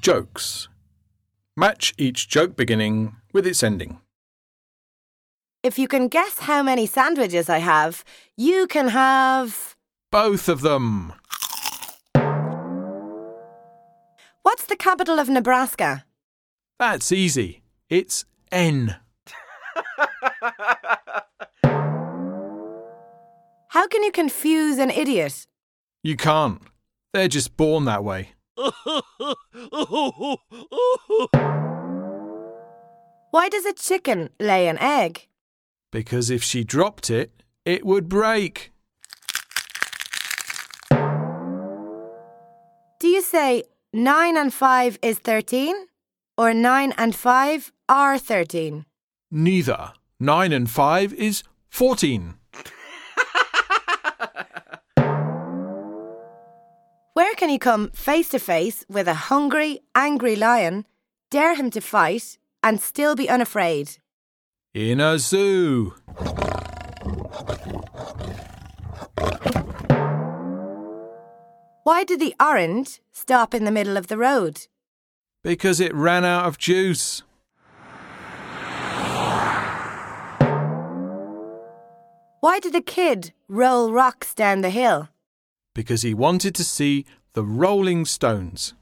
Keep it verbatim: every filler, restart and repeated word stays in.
Jokes. Match each joke beginning with its ending. If you can guess how many sandwiches I have, you can have... Both of them. What's the capital of Nebraska? That's easy. It's N. How can you confuse an idiot? You can't. They're just born that way. Why does a chicken lay an egg? Because if she dropped it, it would break. Do you say nine and five is thirteen? Or nine and five are thirteen? Neither. Nine and five is fourteen. Where can you come face to face with a hungry, angry lion, dare him to fight, and still be unafraid? In a zoo. Why did the orange stop in the middle of the road? Because it ran out of juice. Why did the kid roll rocks down the hill? Because he wanted to see the Rolling Stones.